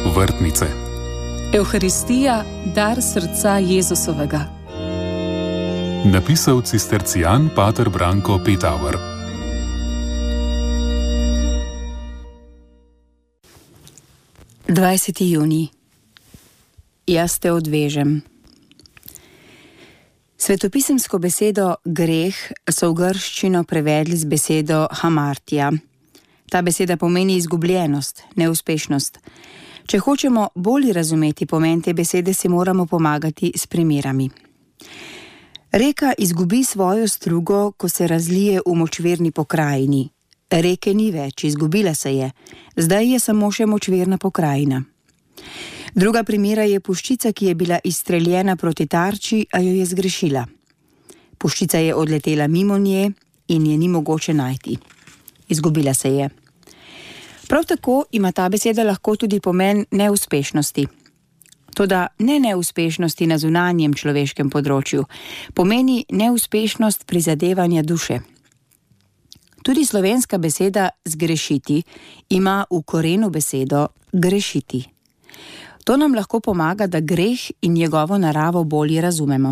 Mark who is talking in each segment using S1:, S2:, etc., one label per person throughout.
S1: vrtnice.
S2: Evharistija, dar srca Jezusovega.
S1: Napisal cistercijan pater Branko Petauer.
S3: Junij. Jaz te odvežem. Svetopisemsko besedo greh so v grščino prevedli z besedo hamartija. Ta beseda pomeni izgubljenost, neuspešnost. Če hočemo bolje razumeti pomen te besede, si moramo pomagati s primerami. Reka izgubi svojo strugo, ko se razlije v močvirni pokrajini. Reke ni več, izgubila se je. Zdaj je samo še močvirna pokrajina. Druga primera je puščica, ki je bila izstreljena proti tarči, a jo je zgrešila. Puščica je odletela mimo nje in je ni mogoče najti. Izgubila se je. Prav tako ima ta beseda lahko tudi pomen neuspešnosti. Toda ne neuspešnosti na zunanjem človeškem področju, pomeni neuspešnost prizadevanja duše. Tudi slovenska beseda zgrešiti ima v korenu besedo grešiti. To nam lahko pomaga, da greh in njegovo naravo bolje razumemo.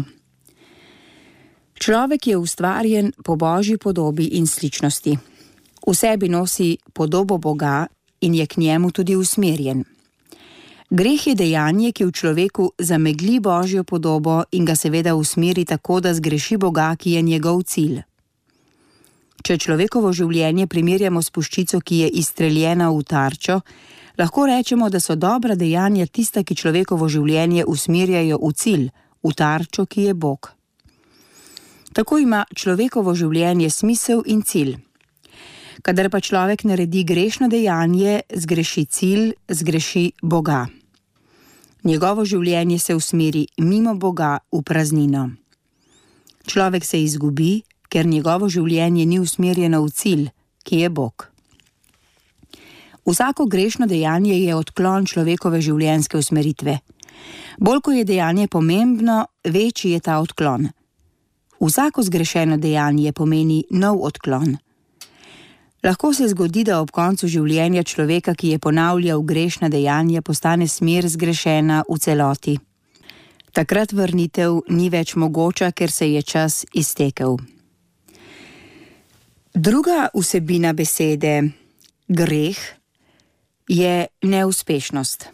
S3: Človek je ustvarjen po Božji podobi in sličnosti. V sebi nosi podobo Boga in je k njemu tudi usmerjen. Greh je dejanje, ki v človeku zamegli Božjo podobo in ga seveda usmeri tako, da zgreši Boga, ki je njegov cilj. Če človekovo življenje primerjamo s puščico, ki je izstreljena v tarčo, lahko rečemo, da so dobra dejanja tista, ki človekovo življenje usmerjajo v cilj, v tarčo, ki je Bog. Tako ima človekovo življenje smisel in cilj. Kadar pa človek naredi grešno dejanje, zgreši cilj, zgreši Boga. Njegovo življenje se usmeri mimo Boga v praznino. Človek se izgubi, ker njegovo življenje ni usmerjeno v cilj, ki je Bog. Vsako grešno dejanje je odklon človekove življenjske usmeritve. Bolj ko je dejanje pomembno, večji je ta odklon. Vsako zgrešeno dejanje pomeni nov odklon. Lahko se zgodi, da ob koncu življenja človeka, ki je ponavljal grešna dejanja, postane smer zgrešena v celoti. Takrat vrnitev ni več mogoča, ker se je čas iztekel. Druga vsebina besede greh je neuspešnost.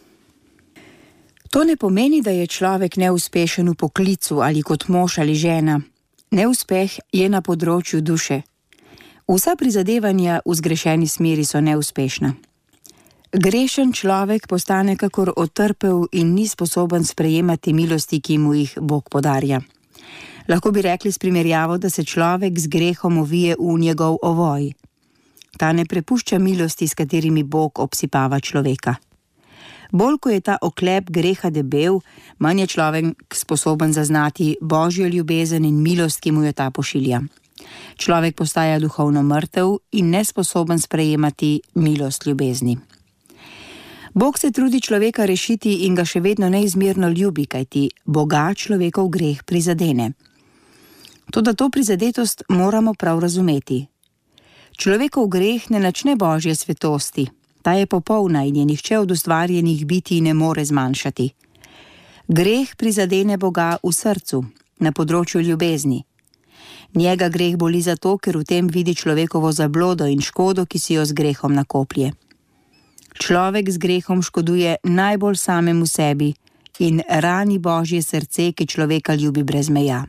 S3: To ne pomeni, da je človek neuspešen v poklicu ali kot mož ali žena. Neuspeh je na področju duše. Vsa prizadevanja v zgrešeni smeri so neuspešna. Grešen človek postane kakor otrpel in ni sposoben sprejemati milosti, ki mu jih Bog podarja. Lahko bi rekli s primerjavo, da se človek z grehom ovije v njegov ovoj. Ta ne prepušča milosti, s katerimi Bog obsipava človeka. Bolj ko je ta oklep greha debel, manj je človek sposoben zaznati Božjo ljubezen in milost, ki mu jo ta pošilja. Človek postaja duhovno mrtev in nesposoben sprejemati milost ljubezni. Bog se trudi človeka rešiti in ga še vedno neizmerno ljubi, kajti Boga človekov greh prizadene. Toda to prizadetost moramo prav razumeti. Človekov greh ne načne Božje svetosti, ta je popolna in je nihče od ustvarjenih bitij ne more zmanjšati. Greh prizadene Boga v srcu, na področju ljubezni. Njega greh boli zato, ker v tem vidi človekovo zablodo in škodo, ki si jo z grehom nakoplje. Človek z grehom škoduje najbolj samemu sebi in rani Božje srce, ki človeka ljubi brez meja.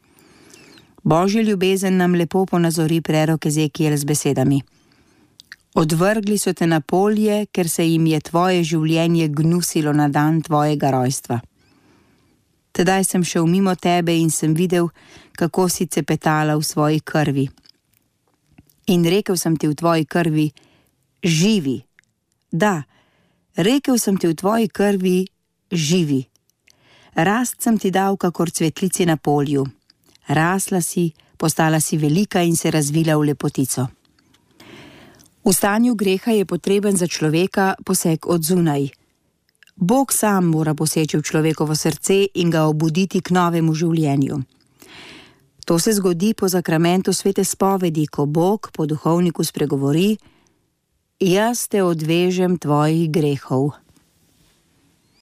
S3: Božja ljubezen nam lepo ponazori prerok Ezekiel z besedami: Odvrgli so te na polje, ker se jim je tvoje življenje gnusilo na dan tvojega rojstva. Tedaj sem šel mimo tebe in sem videl, kako si cepetala v svoji krvi. In rekel sem ti v tvoji krvi, živi. Da, rekel sem ti v tvoji krvi, živi. Rast sem ti dal kakor cvetlici na polju. Rasla si, postala si velika in se razvila v lepotico. V stanju greha je potreben za človeka poseg od zunaj. Bog sam mora poseči v človekovo srce in ga obuditi k novemu življenju. To se zgodi po zakramentu svete spovedi, ko Bog po duhovniku spregovori: Jaz te odvežem tvojih grehov.